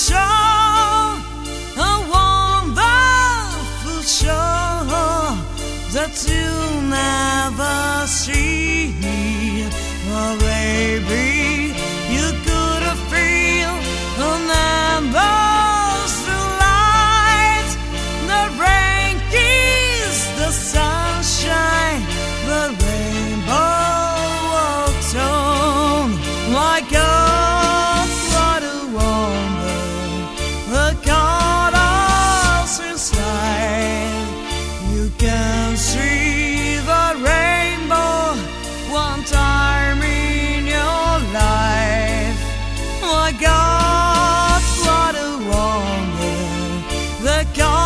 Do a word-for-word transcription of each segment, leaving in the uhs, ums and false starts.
show, a wonderful show that you'll never see. Oh baby, you could have feel an endless light. The rain kiss, the sunshine, the rainbow walks on. My God, what a wonder, the colors inside. You can see the rainbow one time in your life. My God, what a wonder, the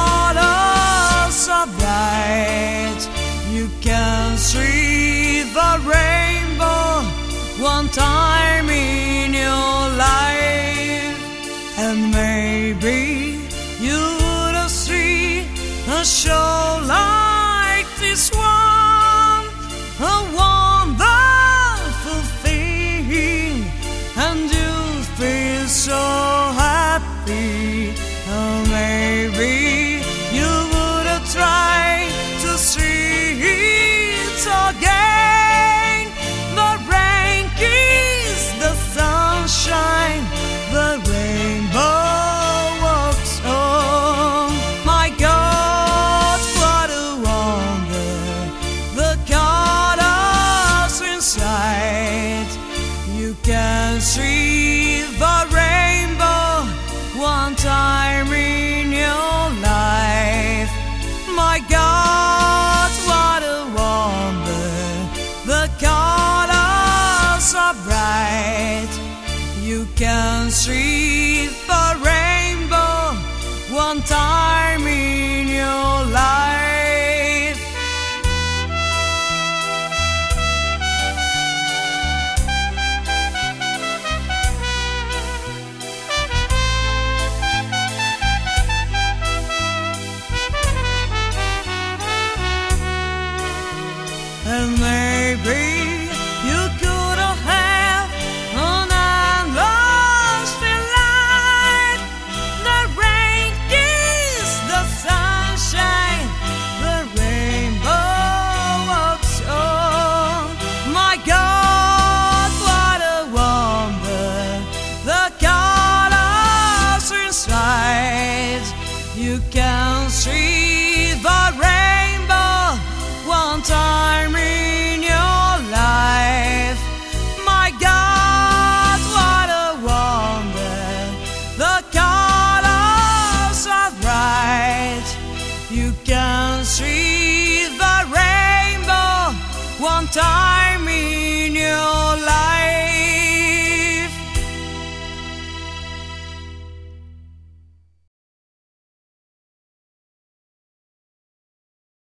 colors are bright. You can see the rainbow one time in your life. And maybe you would see a show like this one, a wonderful thing, and you feel so happy. Oh, maybe you would have tried to see it again. The rain kiss, the sunshine, the rainbow walks on. My God, what a wonder, the colors inside. You can see the rainbow one time in your life. My God, what a wonder, the colors are bright. You can see the rainbow one time in your life. And maybe you could have an endless delight. The rain kiss, the sunshine, the rainbow walks on. My God, what a wonder, the colors inside. You can